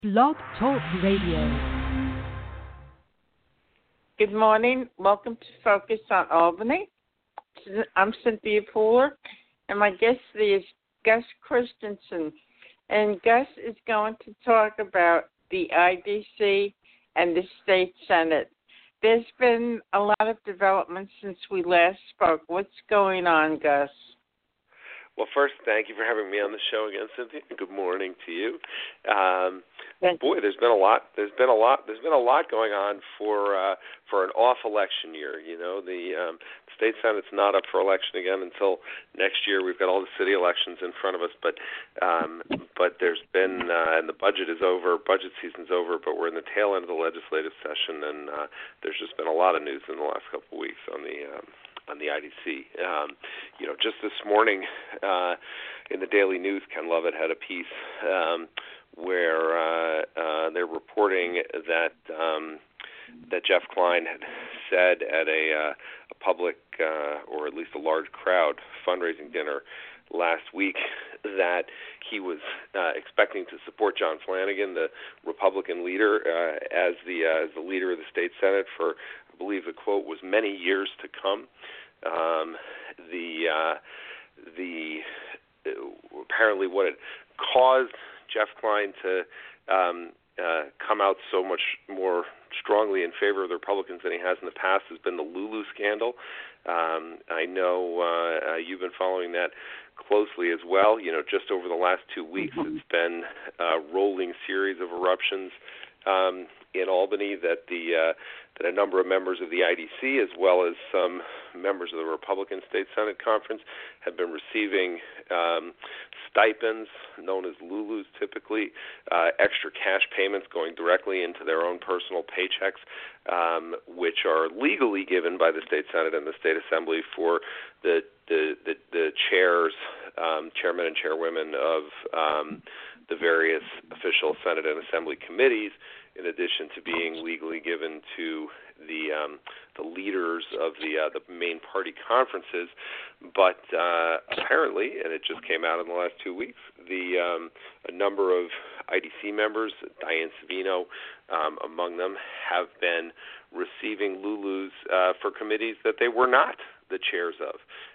Blog Talk Radio. Good morning. Welcome to Focus on Albany. I'm Cynthia Pooler, and my guest today is Gus Christensen. And Gus is going to talk about the IDC and the State Senate. There's been a lot of developments since we last spoke. What's going on, Gus? Well, first, thank you for having me on the show again, Cynthia. Good morning to you. Boy, there's been a lot. There's been a lot going on for an off-election year. You know, the state senate's not up for election again until next year. We've got all the city elections in front of us, but there's been and the budget is over. Budget season's over, but we're in the tail end of the legislative session, and there's just been a lot of news in the last couple of weeks on the IDC. Just this morning in the Daily News, Ken Lovett had a piece where they're reporting that Jeff Klein had said at a public or at least a large crowd fundraising dinner last week that he was expecting to support John Flanagan, the Republican leader, as the leader of the state Senate for, I believe the quote was, many years to come. Apparently what it caused Jeff Klein to come out so much more strongly in favor of the Republicans than he has in the past has been the Lulu scandal. I know you've been following that closely as well. You know, just over the last 2 weeks, it's been a rolling series of eruptions in Albany that that a number of members of the IDC, as well as some members of the Republican State Senate Conference, have been receiving stipends, known as Lulus typically, extra cash payments going directly into their own personal paychecks, which are legally given by the State Senate and the State Assembly for the chairs, chairmen and chairwomen of the various official Senate and Assembly committees, in addition to being legally given to the leaders of the main party conferences. But apparently, and it just came out in the last 2 weeks, a number of IDC members, Diane Savino among them, have been receiving Lulus for committees that they were not the chairs of.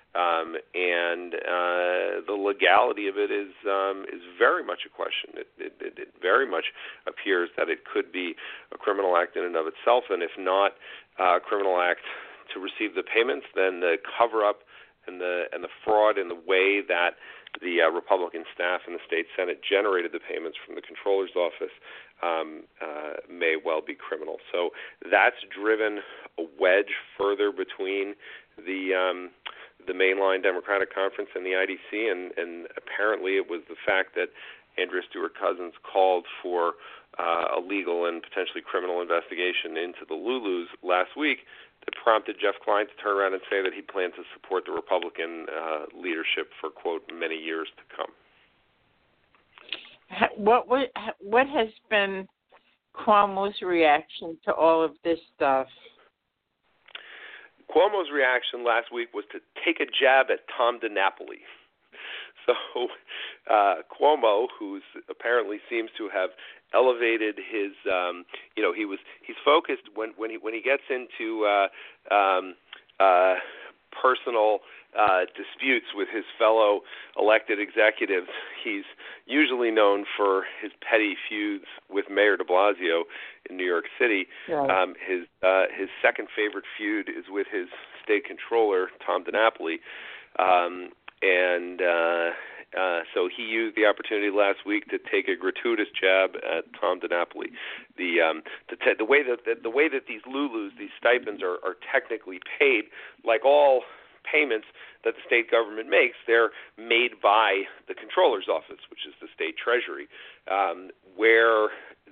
And the legality of it is very much a question. It very much appears that it could be a criminal act in and of itself, and if not a criminal act to receive the payments, then the cover-up and the fraud in the way that the Republican staff in the state Senate generated the payments from the Comptroller's office may well be criminal. So that's driven a wedge further between the mainline Democratic Conference and the IDC, and apparently it was the fact that Andrea Stewart-Cousins called for a legal and potentially criminal investigation into the Lulus last week that prompted Jeff Klein to turn around and say that he planned to support the Republican leadership for, quote, many years to come. What has been Cuomo's reaction to all of this stuff? Cuomo's reaction last week was to take a jab at Tom DiNapoli. So Cuomo, who apparently seems to have elevated his, he's focused when he gets into personal disputes with his fellow elected executives. He's usually known for his petty feuds with Mayor de Blasio in New York City. Right. His second favorite feud is with his state controller, Tom DiNapoli. So he used the opportunity last week to take a gratuitous jab at Tom DiNapoli. The way that these Lulus, these stipends, are technically paid, like all payments that the state government makes, they're made by the Comptroller's office, which is the state treasury, where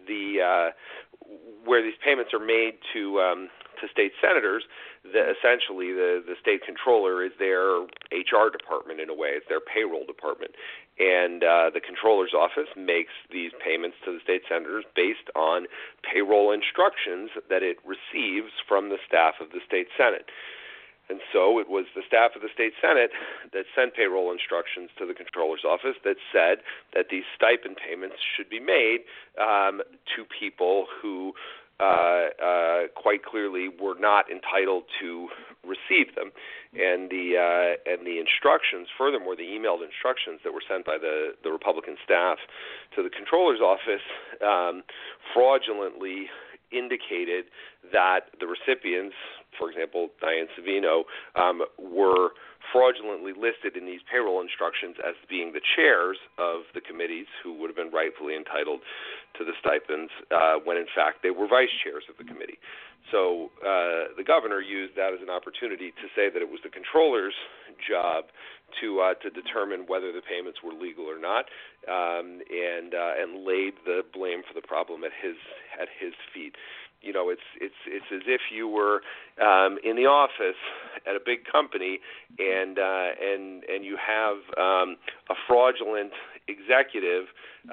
these payments are made to state senators. Essentially, the state controller is their HR department in a way. It's their payroll department. And the Comptroller's office makes these payments to the state senators based on payroll instructions that it receives from the staff of the state Senate. And so it was the staff of the state Senate that sent payroll instructions to the Comptroller's office that said that these stipend payments should be made to people who quite clearly were not entitled to receive them. And the instructions, furthermore, the emailed instructions that were sent by the Republican staff to the Comptroller's office fraudulently indicated that the recipients, for example, Diane Savino, were fraudulently listed in these payroll instructions as being the chairs of the committees who would have been rightfully entitled to the stipends when, in fact, they were vice chairs of the committee. So the governor used that as an opportunity to say that it was the Comptroller's job to determine whether the payments were legal or not, and laid the blame for the problem at his feet. You know, it's as if you were in the office at a big company, and you have a fraudulent executive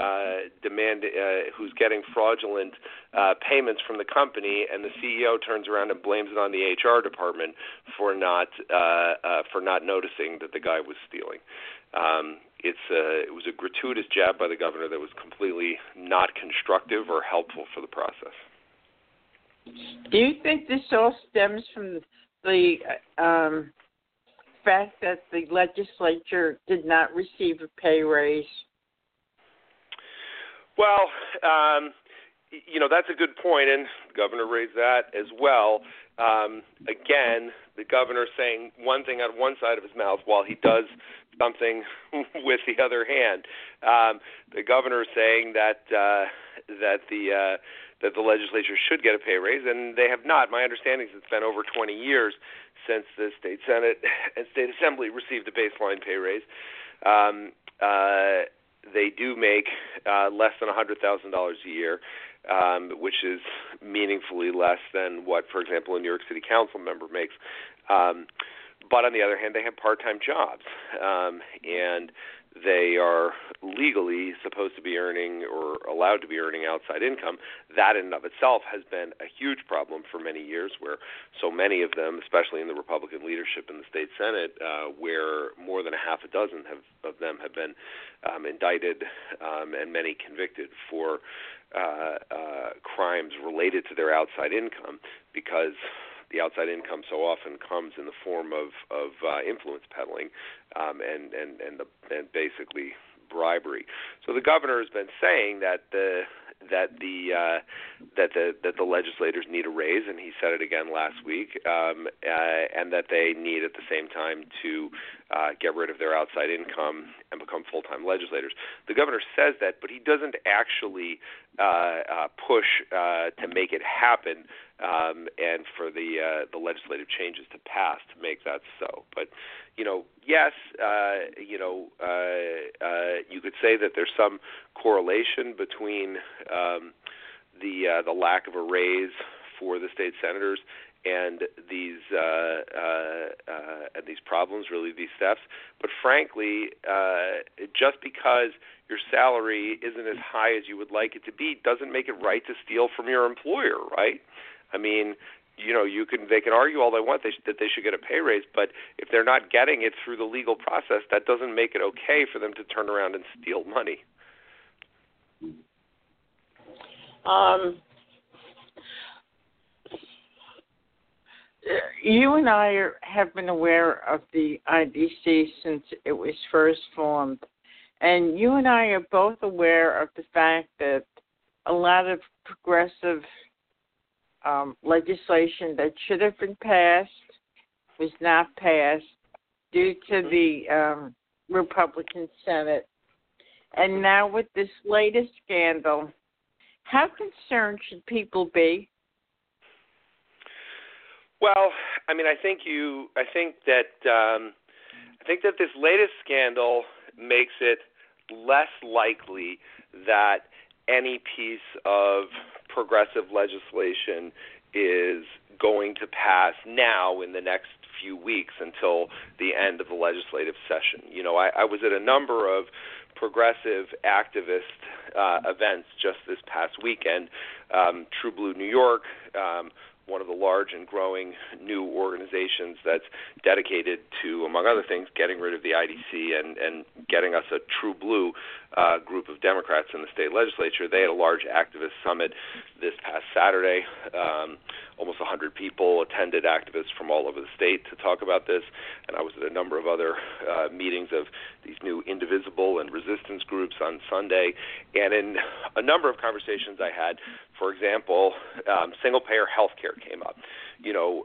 who's getting fraudulent payments from the company, and the CEO turns around and blames it on the HR department for not noticing that the guy was stealing. It was a gratuitous jab by the governor that was completely not constructive or helpful for the process. Do you think this all stems from the fact that the legislature did not receive a pay raise? Well, that's a good point, and the governor raised that as well. Again, the governor saying one thing out of one side of his mouth while he does something with the other hand. The governor saying that the legislature should get a pay raise, and they have not. My understanding is it's been over 20 years since the state Senate and state assembly received a baseline pay raise. They do make less than $100,000 a year, which is meaningfully less than what, for example, a New York City Council member makes. But on the other hand, they have part-time jobs, and they are legally supposed to be earning or allowed to be earning outside income. That in and of itself has been a huge problem for many years, where so many of them, especially in the Republican leadership in the state Senate, where more than a half a dozen of them have been indicted and many convicted for crimes related to their outside income, because the outside income so often comes in the form of influence peddling and basically bribery. So the governor has been saying that the legislators need a raise, and he said it again last week, and that they need at the same time to get rid of their outside income and become full-time legislators. The governor says that, but he doesn't actually push to make it happen and for the legislative changes to pass to make that so. But yes, you could say that there's some correlation between the lack of a raise for the state senators and these problems, really these thefts. But frankly, just because your salary isn't as high as you would like it to be doesn't make it right to steal from your employer, right? I mean, they can argue all they want that they should get a pay raise, but if they're not getting it through the legal process, that doesn't make it okay for them to turn around and steal money. You and I have been aware of the IDC since it was first formed, and you and I are both aware of the fact that a lot of progressive legislation that should have been passed was not passed due to the Republican Senate. And now with this latest scandal, how concerned should people be? Well, I mean, I think that this latest scandal makes it less likely that any piece of progressive legislation is going to pass now in the next few weeks until the end of the legislative session. I was at a number of progressive activist events just this past weekend. True Blue New York one of the large and growing new organizations that's dedicated to, among other things, getting rid of the IDC and getting us a true blue group of Democrats in the state legislature. They had a large activist summit this past Saturday. Almost 100 people attended, activists from all over the state, to talk about this, and I was at a number of other meetings of these new indivisible and resistance groups on Sunday. And in a number of conversations I had, for example, single-payer health care came up. You know,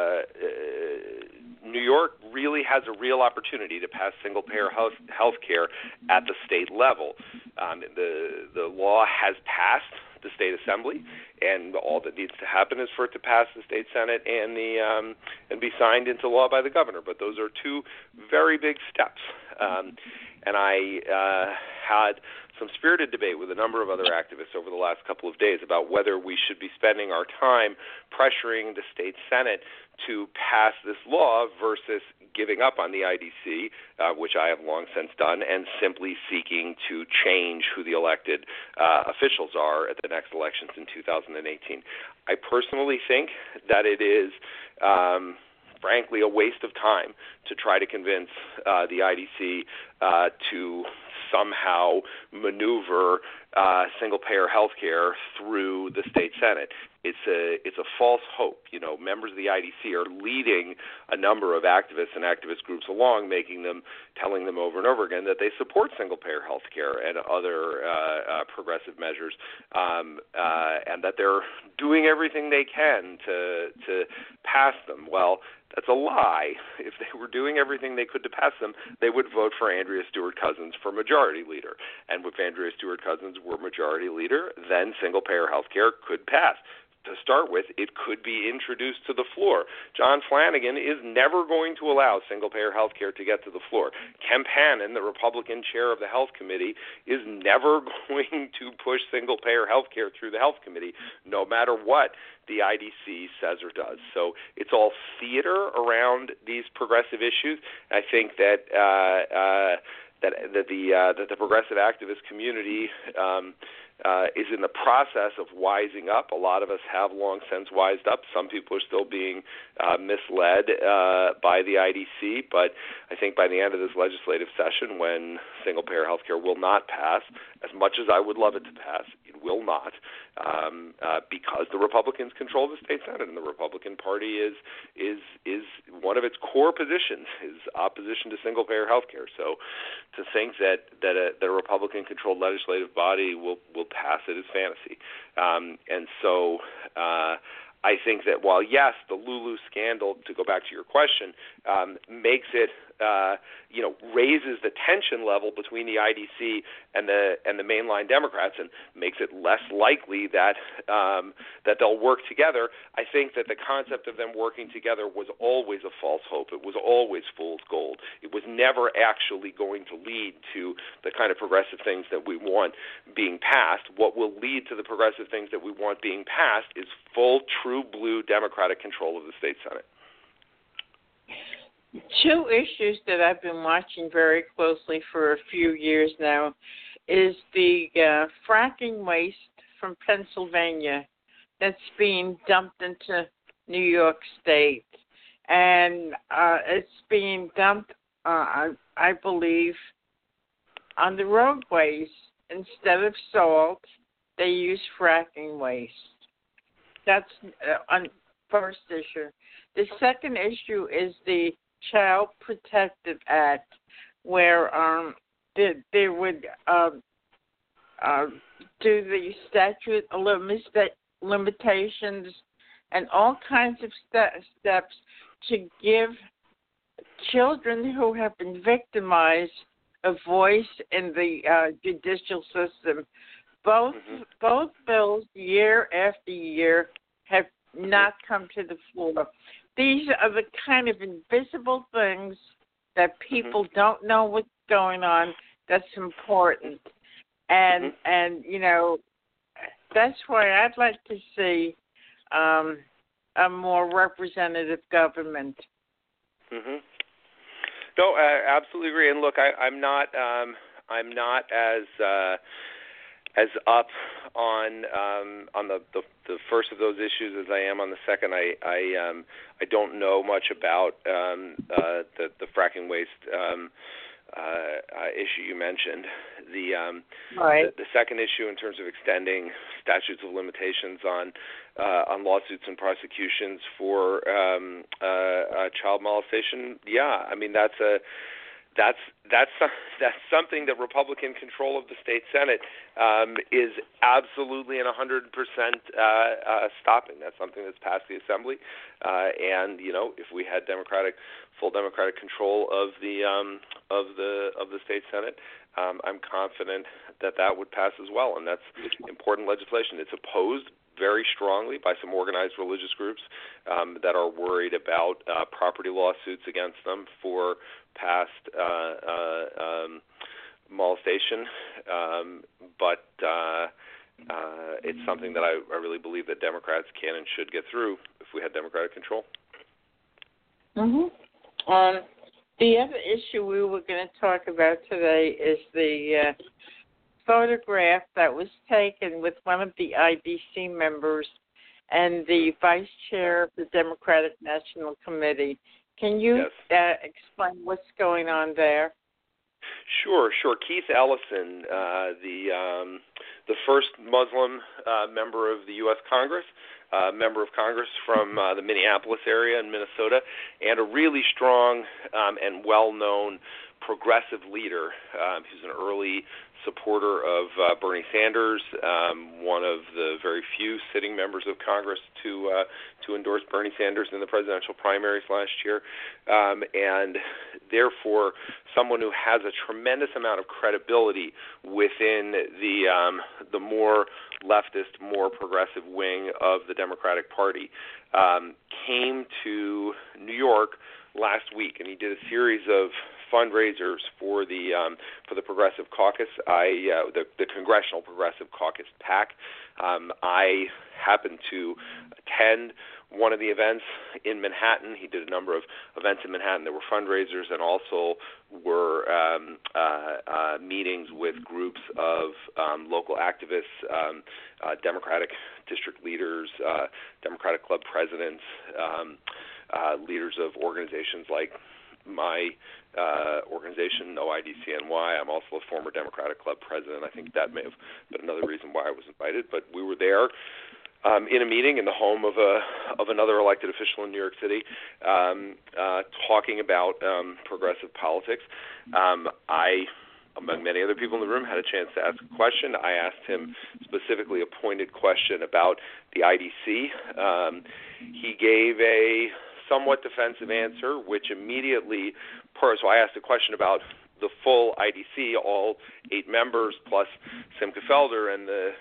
New York really has a real opportunity to pass single-payer health care at the state level. The law has passed the state assembly, and all that needs to happen is for it to pass the state senate and be signed into law by the governor. But those are two very big steps. And I had some spirited debate with a number of other activists over the last couple of days about whether we should be spending our time pressuring the state senate to pass this law versus giving up on the IDC, which I have long since done, and simply seeking to change who the elected officials are at the next elections in 2018. I personally think that it is frankly a waste of time to try to convince the IDC to somehow maneuver single-payer health care through the state senate. It's a false hope. You know, members of the IDC are leading a number of activists and activist groups along, telling them over and over again that they support single-payer health care and other progressive measures, and that they're doing everything they can to pass them. Well, that's a lie. If they were doing everything they could to pass them, they would vote for Andrea Stewart-Cousins for majority leader. And if Andrea Stewart-Cousins were majority leader, then single-payer health care could pass. To start with, it could be introduced to the floor. John Flanagan is never going to allow single-payer health care to get to the floor. Kemp Hannon, the Republican chair of the Health Committee, is never going to push single-payer health care through the Health Committee, no matter what the IDC says or does. So it's all theater around these progressive issues. I think that the progressive activist community is in the process of wising up. A lot of us have long since wised up. Some people are still being misled by the IDC, but I think by the end of this legislative session, when single-payer health care will not pass, as much as I would love it to pass, it will not, because the Republicans control the state senate, and the Republican Party is one of its core positions is opposition to single-payer health care. So to think that a Republican-controlled legislative body will pass it is fantasy. And so I think that while, yes, the Lulu scandal, to go back to your question, makes it, raises the tension level between the IDC and the mainline Democrats and makes it less likely that they'll work together, I think that the concept of them working together was always a false hope. It was always fool's gold. It was never actually going to lead to the kind of progressive things that we want being passed. What will lead to the progressive things that we want being passed is full, true blue Democratic control of the state Senate. Two issues that I've been watching very closely for a few years now is the fracking waste from Pennsylvania that's being dumped into New York State. And it's being dumped, I believe, on the roadways. Instead of salt, they use fracking waste. That's on first issue. The second issue is the Child Protective Act, where they would do the statute of limitations and all kinds of steps to give children who have been victimized a voice in the judicial system. Both bills, year after year, have not come to the floor. These are the kind of invisible things that people don't know what's going on that's important. And that's why I'd like to see a more representative government. No, I absolutely agree. And look, I'm not as up on the the first of those issues as I am on the second. I don't know much about the fracking waste issue you mentioned. The second issue in terms of extending statutes of limitations on lawsuits and prosecutions for child molestation. Yeah, I mean that's something that Republican control of the state Senate is absolutely and 100% stopping. That's something that's passed the Assembly, and if we had full Democratic control of the state Senate, I'm confident that would pass as well, and that's important legislation. It's opposed very strongly by some organized religious groups that are worried about property lawsuits against them for past molestation, but it's something that I really believe that Democrats can and should get through if we had Democratic control. The other issue we were going to talk about today is the photograph that was taken with one of the IDC members and the vice chair of the Democratic National Committee. Can you explain what's going on there? Sure. Keith Ellison, the first Muslim member of the U.S. Congress, member of Congress from the Minneapolis area in Minnesota, and a really strong and well-known progressive leader. He's an early supporter of Bernie Sanders, one of the very few sitting members of Congress to endorse Bernie Sanders in the presidential primaries last year, and therefore someone who has a tremendous amount of credibility within the more leftist, more progressive wing of the Democratic Party, came to New York last week, and he did a series of fundraisers for the Progressive Caucus, the Congressional Progressive Caucus PAC. I happened to attend one of the events in Manhattan. He did a number of events in Manhattan that were fundraisers and also were meetings with groups of local activists, Democratic district leaders, Democratic club presidents, leaders of organizations like my organization, OIDCNY. I'm also a former Democratic club president. I think that may have been another reason why I was invited. But we were there in a meeting in the home of another elected official in New York City, talking about progressive politics. I, among many other people in the room, had a chance to ask a question. I asked him specifically a pointed question about the IDC. He gave a somewhat defensive answer, which immediately, so I asked a question about the full IDC, all 8 members plus Simcha Felder, and the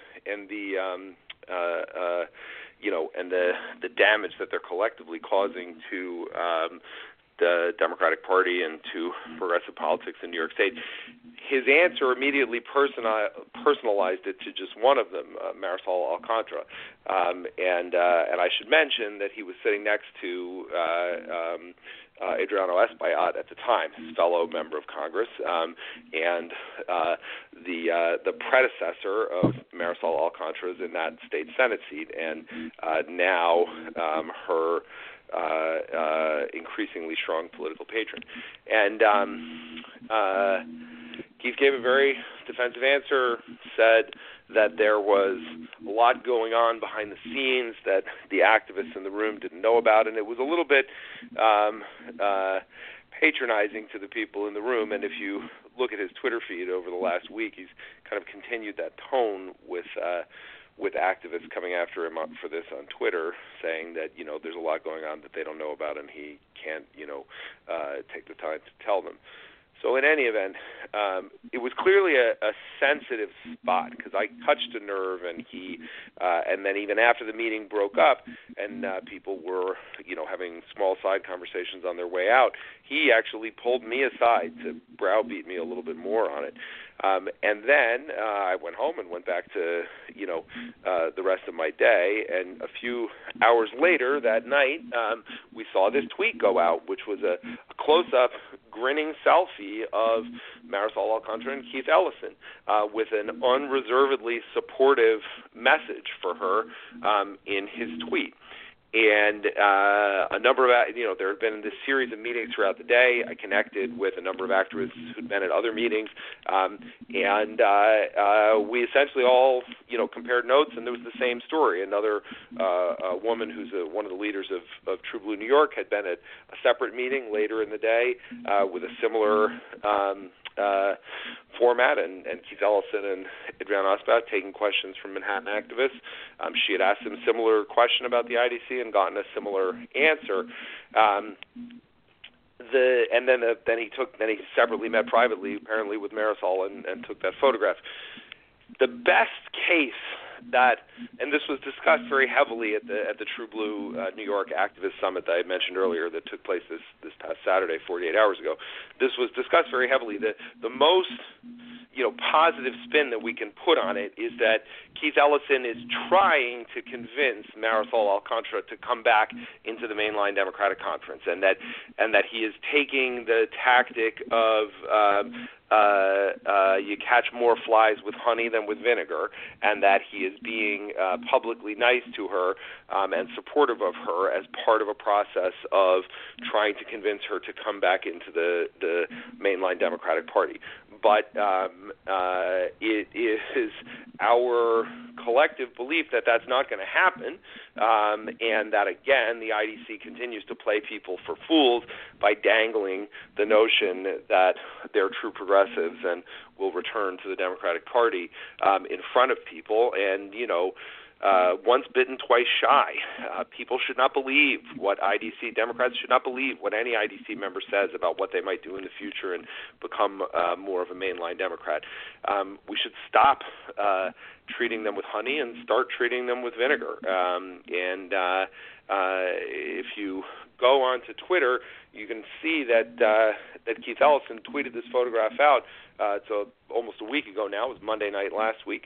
damage that they're collectively causing to the Democratic Party and to progressive politics in New York State. His answer immediately personalized it to just one of them, Marisol Alcantara, and I should mention that he was sitting next to Adriano Espaillat at the time, his fellow member of Congress, and the predecessor of Marisol Alcantara is in that state Senate seat, and now her increasingly strong political patron. And Keith gave a very defensive answer, said that there was a lot going on behind the scenes that the activists in the room didn't know about, and it was a little bit patronizing to the people in the room. And if you look at his Twitter feed over the last week, he's kind of continued that tone with activists coming after him for this on Twitter, saying that, there's a lot going on that they don't know about and he can't, take the time to tell them. So in any event, it was clearly a sensitive spot because I touched a nerve, and and then even after the meeting broke up and people were, having small side conversations on their way out, he actually pulled me aside to browbeat me a little bit more on it. And then I went home and went back to, the rest of my day. And a few hours later that night, we saw this tweet go out, which was a close-up grinning selfie of Marisol Alcantara and Keith Ellison with an unreservedly supportive message for her in his tweet. And a number of, there have been this series of meetings throughout the day. I connected with a number of activists who'd been at other meetings, and we essentially all, compared notes, and there was the same story. Another woman who's one of the leaders of True Blue New York had been at a separate meeting later in the day with a similar format, and Keith Ellison and Adriana Osbat taking questions from Manhattan activists. She had asked him a similar question about the IDC and gotten a similar answer. Then he separately met privately, apparently with Marisol, and took that photograph. The best case and this was discussed very heavily at the True Blue New York Activist Summit that I mentioned earlier that took place this past Saturday, 48 hours ago. This was discussed very heavily. The most positive spin that we can put on it is that Keith Ellison is trying to convince Marisol Alcantara to come back into the mainline Democratic Conference, and that he is taking the tactic of you catch more flies with honey than with vinegar, and that he is being publicly nice to her and supportive of her as part of a process of trying to convince her to come back into the mainline Democratic Party. But it is our collective belief that that's not going to happen, and that, again, the IDC continues to play people for fools by dangling the notion that they're true progressives and will return to the Democratic Party in front of people. And, once bitten, twice shy. People should not believe Democrats should not believe what any IDC member says about what they might do in the future and become more of a mainline Democrat. We should stop treating them with honey and start treating them with vinegar. If you go onto Twitter, you can see that Keith Ellison tweeted this photograph out. It's almost a week ago now. It was Monday night last week.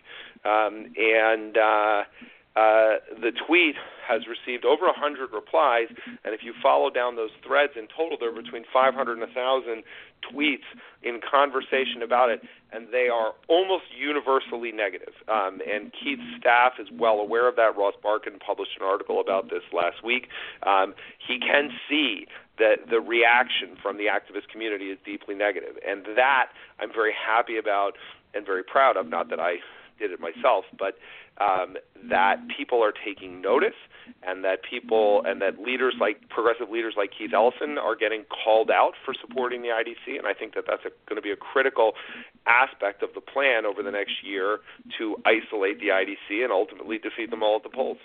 The tweet has received over 100 replies, and if you follow down those threads, in total there are between 500 and 1,000 tweets in conversation about it, and they are almost universally negative. And Keith's staff is well aware of that. Ross Barkan published an article about this last week. He can see that the reaction from the activist community is deeply negative, and that I'm very happy about and very proud of. Not that I did it myself, but that people are taking notice, and that progressive leaders like Keith Ellison are getting called out for supporting the IDC, and I think that that's going to be a critical aspect of the plan over the next year to isolate the IDC and ultimately defeat them all at the polls.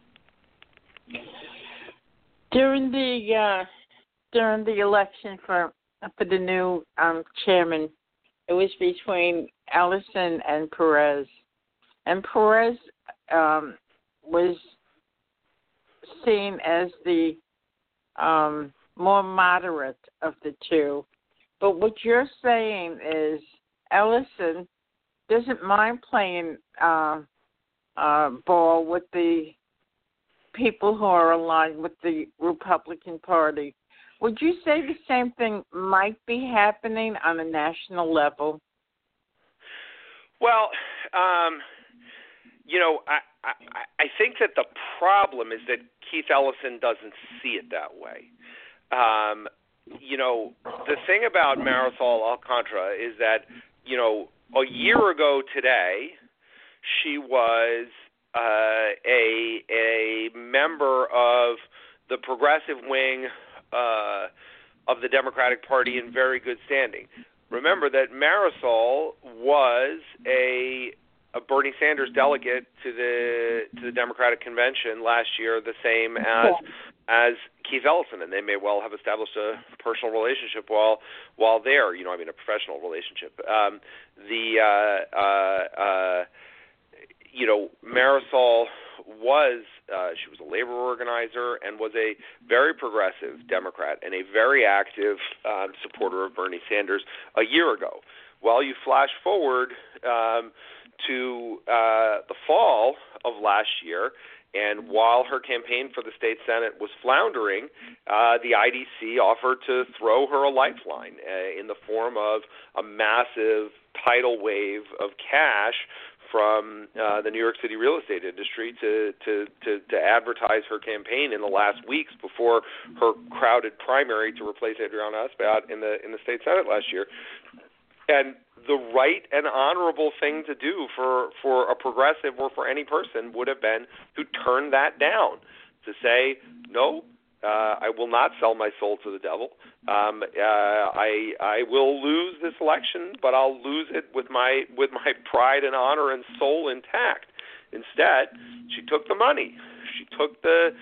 During the election for the new chairman, it was between Ellison and Perez. And Perez was seen as the more moderate of the two. But what you're saying is Ellison doesn't mind playing ball with the people who are aligned with the Republican Party. Would you say the same thing might be happening on a national level? Well, I think that the problem is that Keith Ellison doesn't see it that way. The thing about Marisol Alcantara is that, a year ago today, she was a member of the progressive wing of the Democratic Party in very good standing. Remember that Marisol was a Bernie Sanders delegate to the Democratic Convention last year, the same as Keith Ellison, and they may well have established a personal relationship while there. A professional relationship. Marisol was she was a labor organizer and was a very progressive Democrat and a very active supporter of Bernie Sanders a year ago. Well, you flash forward to the fall of last year, and while her campaign for the state Senate was floundering, the IDC offered to throw her a lifeline in the form of a massive tidal wave of cash from the New York City real estate industry to advertise her campaign in the last weeks before her crowded primary to replace Adriana Espaillat in the state Senate last year. And the right and honorable thing to do for a progressive or for any person would have been to turn that down, to say, no, I will not sell my soul to the devil. I will lose this election, but I'll lose it with my pride and honor and soul intact. Instead, she took the money. She took the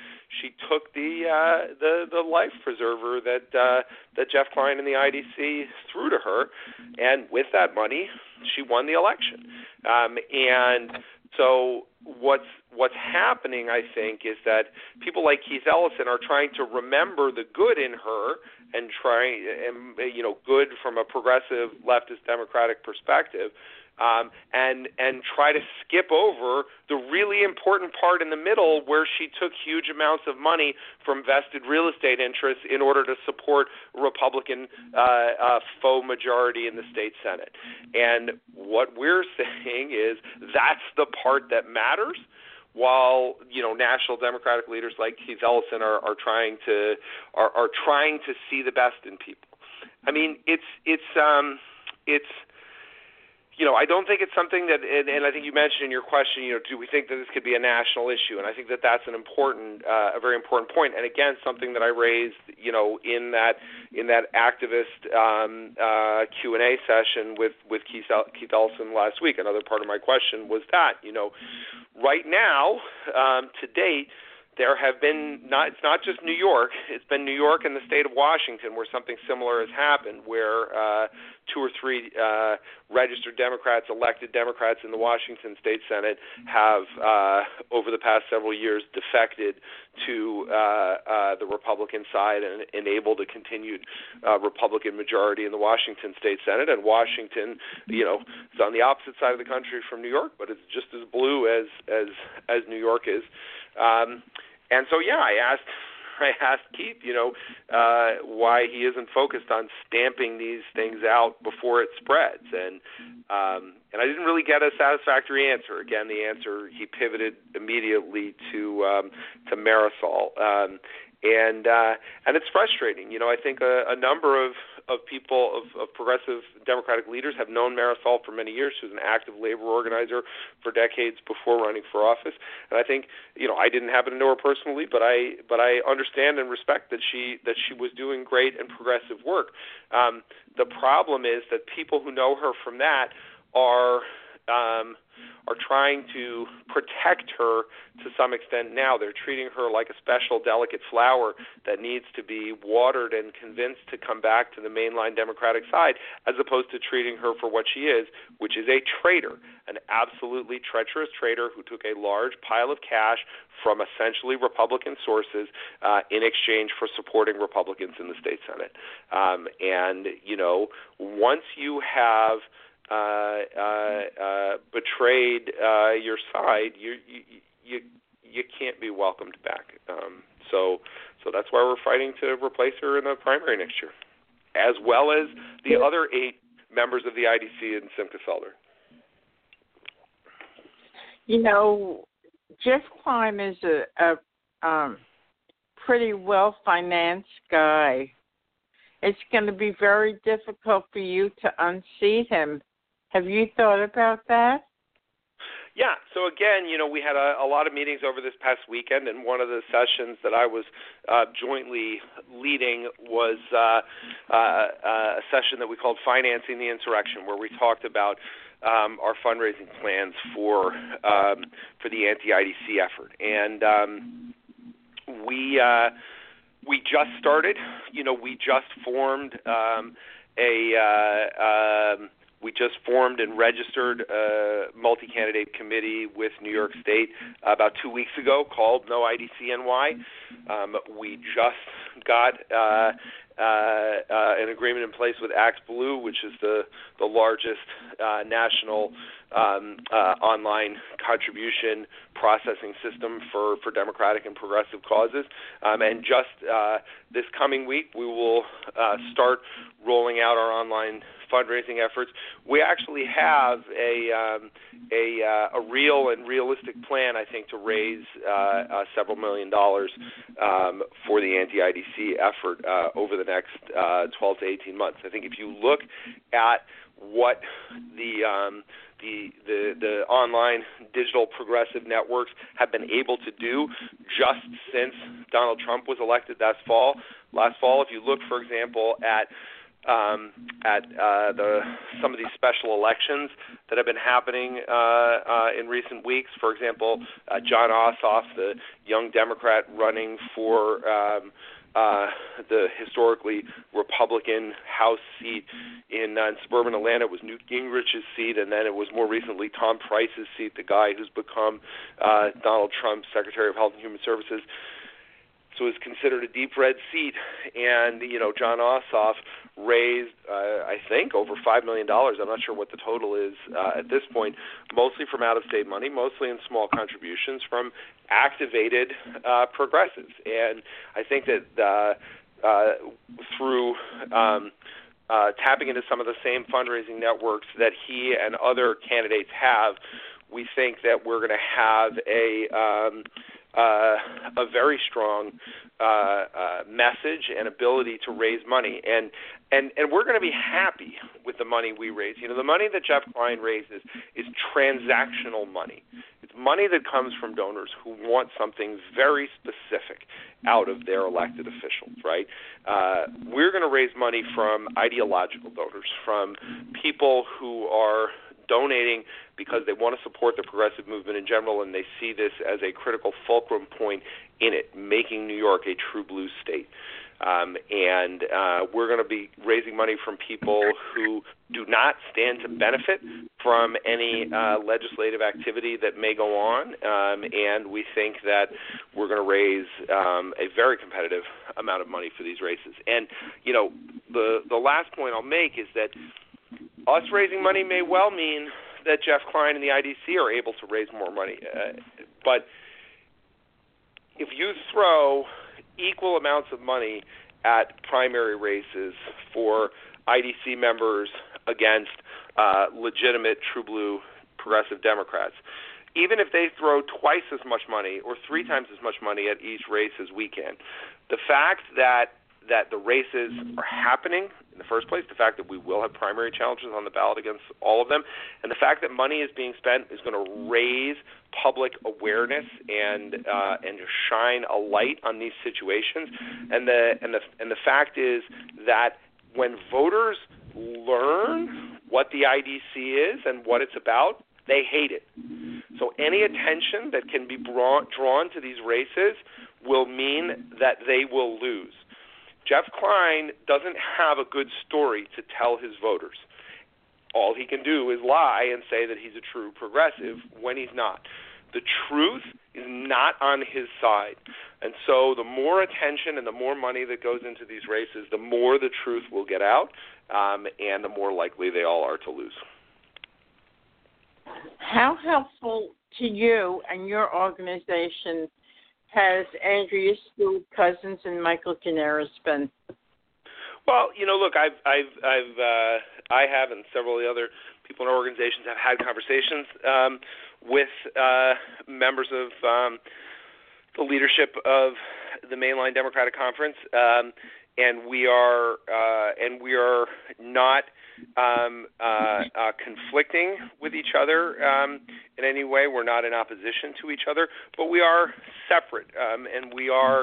life preserver that Jeff Klein and the IDC threw to her, and with that money, she won the election. And so what's happening, I think, is that people like Keith Ellison are trying to remember the good in her and good from a progressive leftist democratic perspective. And try to skip over the really important part in the middle where she took huge amounts of money from vested real estate interests in order to support a Republican faux majority in the state Senate. And what we're saying is that's the part that matters, while national Democratic leaders like Keith Ellison are trying to see the best in people. I mean, it's I don't think it's something that, and I think you mentioned in your question, do we think that this could be a national issue? And I think that that's a very important point. And again, something that I raised, in that activist Q&A session with Keith Ellison last week. Another part of my question was that, right now, to date, there have been it's not just New York. It's been New York and the state of Washington where something similar has happened, where 2 or 3 registered Democrats, elected Democrats in the Washington State Senate have, over the past several years, defected to the Republican side and enabled a continued Republican majority in the Washington State Senate. And Washington, is on the opposite side of the country from New York, but it's just as blue as New York is. And so, I asked Keith, why he isn't focused on stamping these things out before it spreads, and I didn't really get a satisfactory answer. Again, the answer, he pivoted immediately to Marisol, and it's frustrating. I think a number of people, of progressive Democratic leaders, have known Marisol for many years. She was an active labor organizer for decades before running for office. And I think, I didn't happen to know her personally, but I understand and respect that she was doing great and progressive work. The problem is that people who know her from that are trying to protect her to some extent now. They're treating her like a special, delicate flower that needs to be watered and convinced to come back to the mainline Democratic side, as opposed to treating her for what she is, which is a traitor, an absolutely treacherous traitor who took a large pile of cash from essentially Republican sources in exchange for supporting Republicans in the state Senate. Once you have betrayed your side, you can't be welcomed back. So that's why we're fighting to replace her in the primary next year, as well as the other 8 members of the IDC and Simcha Felder. Jeff Klein is a pretty well-financed guy. It's going to be very difficult for you to unseat him. Have you thought about that? Yeah. So again, we had a lot of meetings over this past weekend, and one of the sessions that I was jointly leading was a session that we called Financing the Insurrection, where we talked about our fundraising plans for the anti-IDC effort. And we just started. We just formed we just formed and registered a multi-candidate committee with New York State about 2 weeks ago called No IDC NY. We just got an agreement in place with Axe Blue, which is the largest national online contribution processing system for democratic and progressive causes. And just this coming week, we will start rolling out our online fundraising efforts. We actually have a real and realistic plan, I think, to raise several $1 million for the anti-IDC effort over the next 12 to 18 months. I think if you look at what the online digital progressive networks have been able to do just since Donald Trump was elected last fall, if you look, for example, at some of these special elections that have been happening in recent weeks. For example, Jon Ossoff, the young Democrat running for the historically Republican House seat in suburban Atlanta, was Newt Gingrich's seat, and then it was more recently Tom Price's seat, the guy who's become Donald Trump's Secretary of Health and Human Services. So it's considered a deep red seat, and Jon Ossoff raised, I think, over $5 million. I'm not sure what the total is at this point, mostly from out-of-state money, mostly in small contributions from activated progressives. And I think that through tapping into some of the same fundraising networks that he and other candidates have, we think that we're going to have a very strong message and ability to raise money, and we're going to be happy with the money we raise. The money that Jeff Klein raises is transactional money. It's money that comes from donors who want something very specific out of their elected officials, right? We're going to raise money from ideological donors, from people who are donating because they want to support the progressive movement in general, and they see this as a critical fulcrum point in it, making New York a true blue state. And we're going to be raising money from people who do not stand to benefit from any legislative activity that may go on, and we think that we're going to raise a very competitive amount of money for these races. And, the last point I'll make is that us raising money may well mean that Jeff Klein and the IDC are able to raise more money. But if you throw equal amounts of money at primary races for IDC members against legitimate true blue progressive Democrats, even if they throw twice as much money or 3 times as much money at each race as we can, the fact that the races are happening in the first place, the fact that we will have primary challenges on the ballot against all of them, and the fact that money is being spent is going to raise public awareness and to shine a light on these situations. And the fact is that when voters learn what the IDC is and what it's about, they hate it. So any attention that can be drawn to these races will mean that they will lose. Jeff Klein doesn't have a good story to tell his voters. All he can do is lie and say that he's a true progressive when he's not. The truth is not on his side. And so the more attention and the more money that goes into these races, the more the truth will get out, and the more likely they all are to lose. How helpful to you and your organization has Andrea Stewart-Cousins and Michael Canaris been? Well, look, I have, and several of the other people in our organizations have had conversations with members of the leadership of the mainline Democratic Conference, and we are not conflicting with each other in any way. We're not in opposition to each other, but we are separate, and we are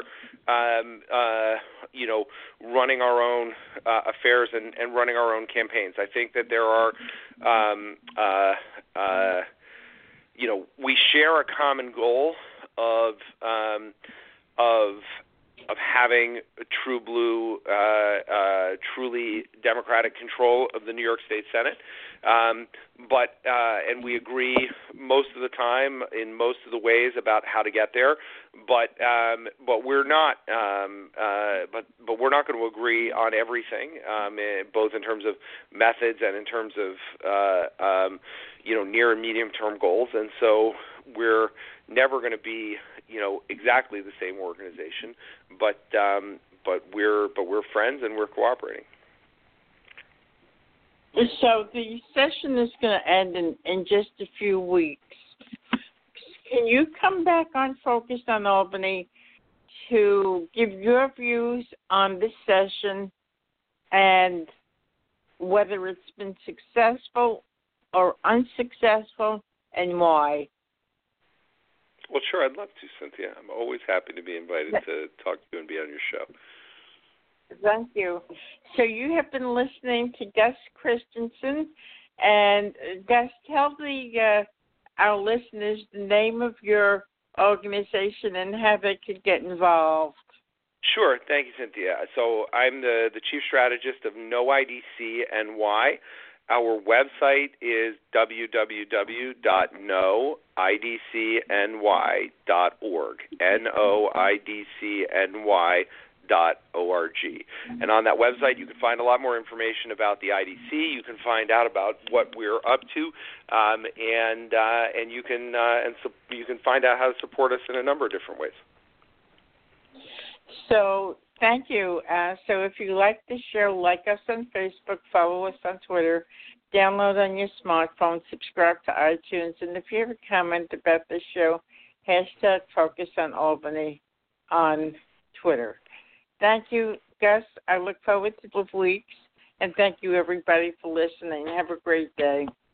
running our own affairs and running our own campaigns. I think that there are we share a common goal of having a true blue, truly Democratic control of the New York State Senate. And we agree most of the time in most of the ways about how to get there. But we're not. But we're not going to agree on everything, both in terms of methods and in terms of near and medium term goals. And so we're never going to be exactly the same organization, but we're friends and we're cooperating. So the session is going to end in just a few weeks. Can you come back on Focus on Albany to give your views on this session and whether it's been successful or unsuccessful and why? Well, sure, I'd love to, Cynthia. I'm always happy to be invited to talk to you and be on your show. Thank you. So you have been listening to Gus Christensen. And Gus, tell our listeners the name of your organization and how they could get involved. Sure. Thank you, Cynthia. So I'm the chief strategist of NoIDC NY. Our website is www.noidcny.org, noidcny.org. And on that website, you can find a lot more information about the IDC. You can find out about what we're up to, and you can find out how to support us in a number of different ways. So thank you. So if you like the show, like us on Facebook, follow us on Twitter, download on your smartphone, subscribe to iTunes, and if you have a comment about the show, hashtag Focus on Albany on Twitter. Thank you, Gus. I look forward to the weeks, and thank you, everybody, for listening. Have a great day.